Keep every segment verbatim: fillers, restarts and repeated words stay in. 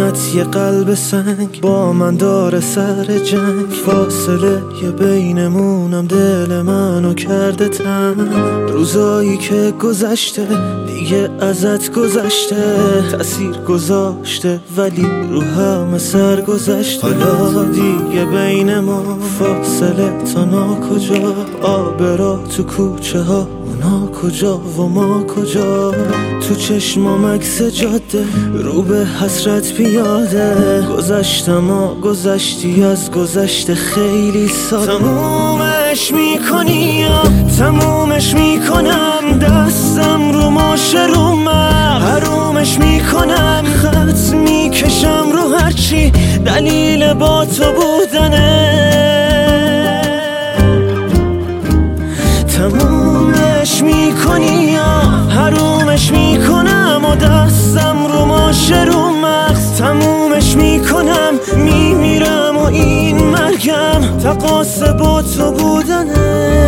سینت یه قلب سنگ با من داره سر جنگ، فاصله یه بینمونم دل منو کرده تنگ. روزایی که گذشته دیگه ازت گذشته، تأثیر گذاشته ولی رو همه سر گذشته. حالا دیگه بین ما فاصله تا ناکجا، آبرا تو کوچه ها اونا کجا و ما کجا. تو چشمام عکس جاده رو به حسرت پیاده، گذشتم و گذشتی از گذشته خیلی ساده. تمومش میکنی یا تمومش میکنم، دستم رو ماشه رو من حرومش میکنم، خط میکشم رو هرچی دلیل با تو بودنه. تمومش میکنی یا حرومش میکنم و دستم رو ماشه رو مغز تمومش میکنم، میمیرم و این مرگم تقاص با تو بودنه.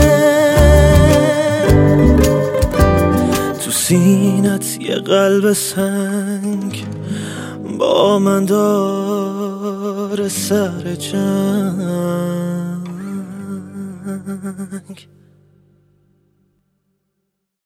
تو سینت یه قلب سنگ با من داره سر جنگ.